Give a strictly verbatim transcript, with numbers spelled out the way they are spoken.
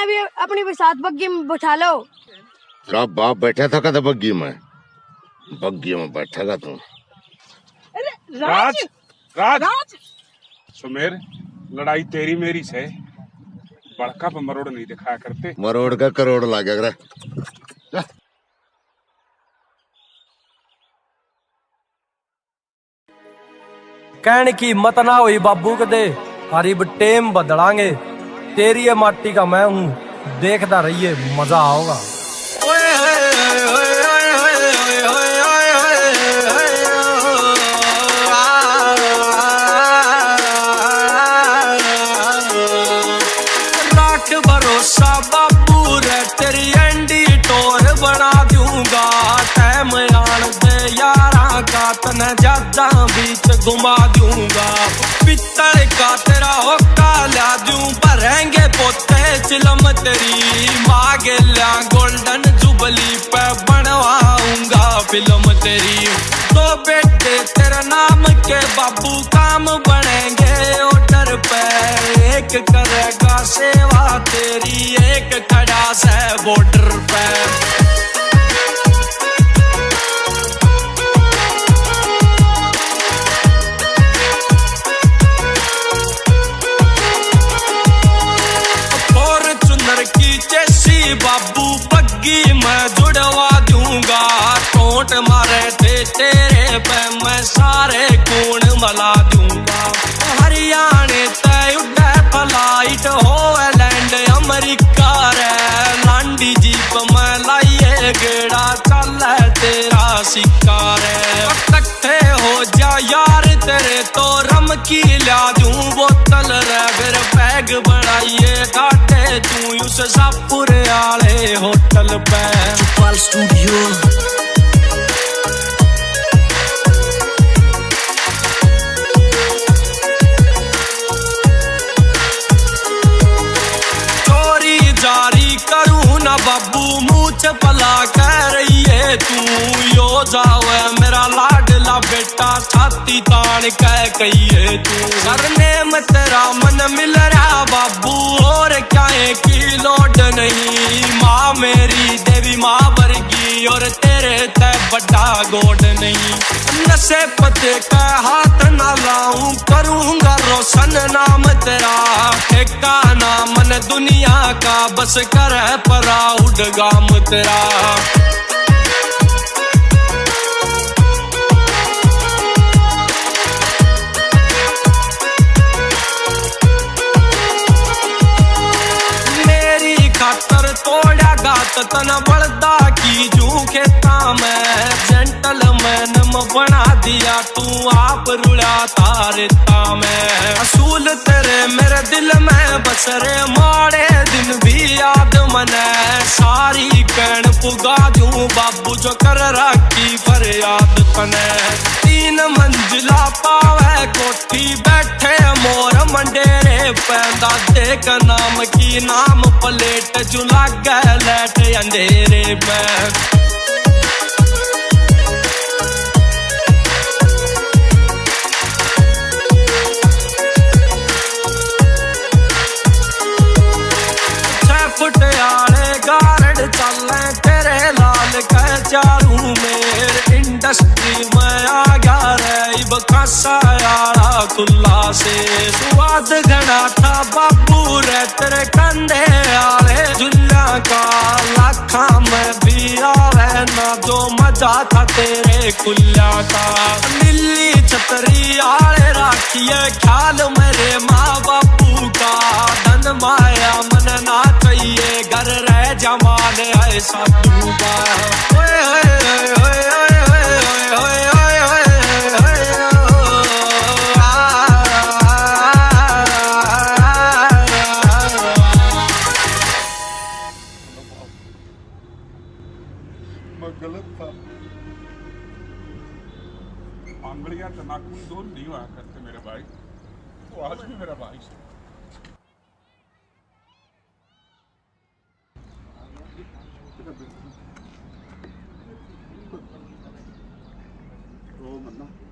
मैंने भी अपनी भी साथ बग्गी में बैठा लो। तेरा बाप बैठा था कद बग्गी में, बग्गी में बैठेगा तू। राज राज, राज। सुमेर, लड़ाई तेरी मेरी से बड़का पर मरोड़ नहीं दिखाया करते। मरोड़ का करोड़ लागेगा। कहने की मत ना हुई बाबू कदे, हरीब टेम बदलांगे। तेरी ये माटी का मैं हूँ, देखता रहिए मजा आओगा। राख भरोसा बाबू रे, तेरी एंडी टोर बना दूंगा। टाइम आन दे यारा का, तने ज्यादा बीच घुमा दूंगा। पित्तल का तेरा होका ला दूं, भरेंगे पोते चिलम तेरी। मांगे ला गोल्डन जुबली पे बनवाऊंगा फिल्म तेरी। दो बेटे तेरे नाम के बाबू, काम बनेंगे ऑर्डर पे। एक करेगा सेवा तेरी, एक खड़ा से बॉर्डर पे। बाबू बग्गी मैं जुड़वा दूंगा। टोंट मारे थे तेरे पे मैं सारे खून मला दूंगा। हरियाणे तय उड़े फ्लाइट होलैंड अमेरिका रे। लांडी जीप में लाइए गेड़ा, चल तेरा सिक्का रे। इकट्ठे हो जा यार तेरे तो रम की ला दूं बोतल रे। फिर बैग बनाइए घाटे तू उस सापुर आले होटल पे। चुपाल स्टूडियो चोरी जारी करूं ना बाबू, मुझ भला कह रही है तू। यो जावे मेरा लाडला बेटा, छाती तान कह कहिए तू। करने में तेरा मन मिल रहा बाबू, और क्या की लोड नहीं। माँ मेरी देवी माँ वर्गी, और तेरे ते बड़ा गोड नहीं। नशे पते का हाथ ना लाऊं, करूंगा रोशन नाम तेरा। ठेका ना मन दुनिया का, बस कर प्राउड गाम तेरा। तोड़ा गात तन बड़दा की जू खेता में। जेंटलमैन में बना दिया तू, आप रुला तारता में। असूल तेरे मेरे दिल में बसरे, माड़े दिन भी याद मने। सारी कैन पुगा दूं बाबू, जो कर रखी फरियाद तने। तीन मंजिला पावे कोठी, बैठे मोर मंडेरे पैदा। देख नाम की नाम प्लेट, जो लागे लैट अंधेरे में। छह फुट आले गार्ड चले तेरे लाल कह चारू मेर। इंडस्ट्री में आ गया रे इब खासा यारा खुला से। स्वाद घना था बाबू रे तेरे कंधे आले झुल्ला का। लाखा में भी आवे ना जो मजा था तेरे खुल्ला का। नीली छतरी आले राखिए ख्याल मेरे माँ बापू का। धन माया मन ना चाहिए, घर रह जमाने ऐसा डूबा। ओए ओए ओए ओए ओए ओए ओए गलत था। आंगलियां तनाकुन दो नहीं हुआ करते मेरे भाई, तो आज भी मेरा भाई से। तो मतलब